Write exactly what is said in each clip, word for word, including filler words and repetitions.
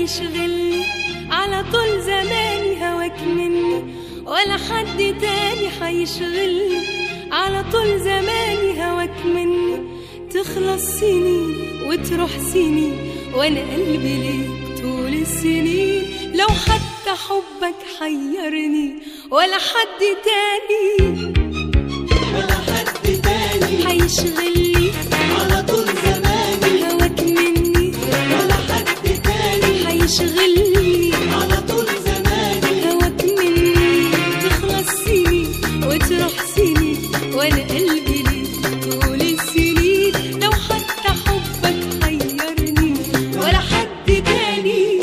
حيشغلني على طول زماني هواك مني، ولا حد تاني حيشغلني على طول زماني هواك مني. تخلص سنين وتروح سنين وانا قلبي ليك طول السنين، لو حتى حبك حيرني ولا حد تاني ولا حد تاني حيشغلني على طول زماني هواك مني، ولا حد تاني حيشغلني على طول زماني هواك مني. تخلص سنين وتروح سنين وانا قلبي ليك طول السنين، لو حتى حبك حيرني ولا حد تاني.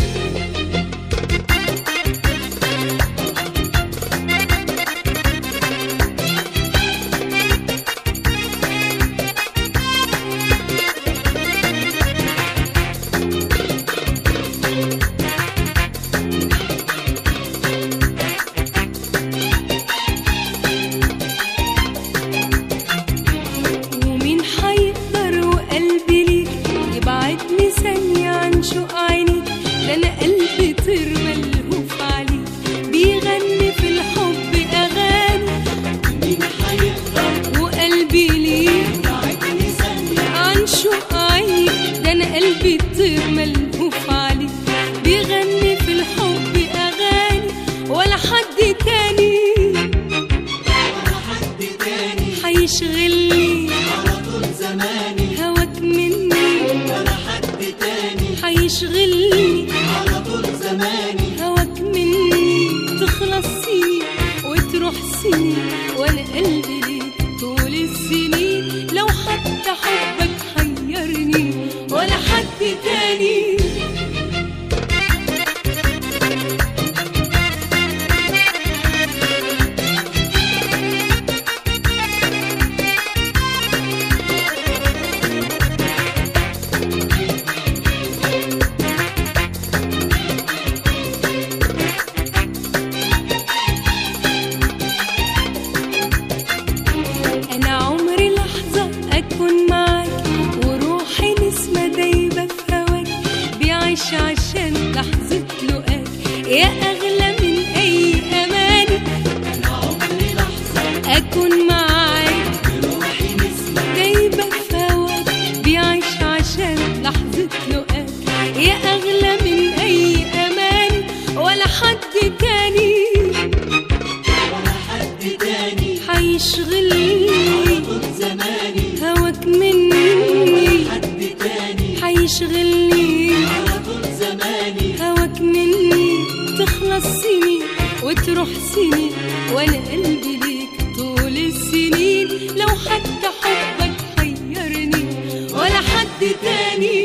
ومين حيقدر وقلبي ليك يبعدني ثانية عن شوق عينيك؟ ده أنا قلبي طير ملهوف عليك بيغني في الحب أغاني. مين حيقدر وقلبي ليك يبعدني ثانية عن شوق عينيك، ده أنا قلبي طير ملهوف عليك بيغني في الحب أغاني. ولا حد تاني ولا حد تاني حيشغلني على طول زماني هواك مني، ولا حد تاني حيشغلني على طول زماني هواك مني. تخلص سنين وتروح سنين وانا قلبي ليك طول السنين، لو حتى حبك حيرني ولا حد تاني. أنا عمري لحظة أكون معاك وروحي نسمة دايبة في هواك، بيعيش عشان لحظة لقاك يا أغلى من أي أماني. أنا عمري لحظة أكون معاك بروحي نسمة دايبة في هواك، بيعيش عشان لحظة لقاك يا أغلى من أي أماني. ولا حد تاني ولا حد تاني حيشغلني على طول زماني هواك مني، حد تاني حيشغلني على طول زماني هواك مني. تخلص سنين وتروح سنين وانا قلبي ليك طول السنين، لو حتى حبك حيرني ولا حد تاني